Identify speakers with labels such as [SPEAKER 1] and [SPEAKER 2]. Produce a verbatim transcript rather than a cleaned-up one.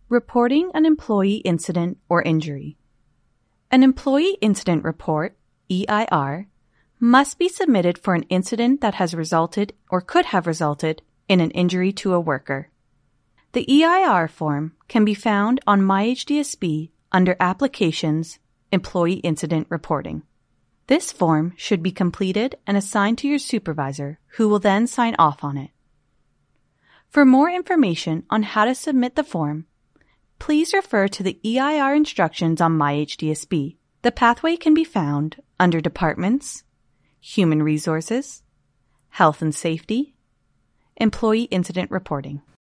[SPEAKER 1] Reporting an employee incident or injury. An employee incident report, E I R, must be submitted for an incident that has resulted or could have resulted in an injury to a worker. The E I R form can be found on MyHDSB under Applications, Employee Incident Reporting. This form should be completed and assigned to your supervisor, who will then sign off on it. For more information on how to submit the form, please refer to the E I R instructions on MyHDSB. The pathway can be found under Departments, Human Resources, Health and Safety, Employee Incident Reporting.